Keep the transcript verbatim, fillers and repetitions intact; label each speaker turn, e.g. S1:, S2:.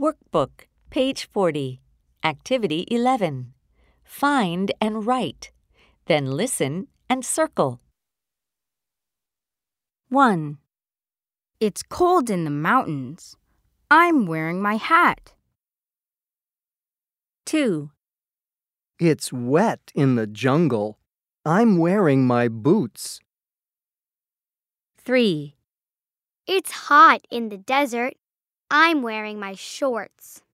S1: Workbook, page forty. Activity eleven. Find and write. Then listen and circle.
S2: one. It's cold in the mountains. I'm wearing my hat.
S1: two.
S3: It's wet in the jungle. I'm wearing my boots.
S1: three.
S4: It's hot in the desert. I'm wearing my shorts.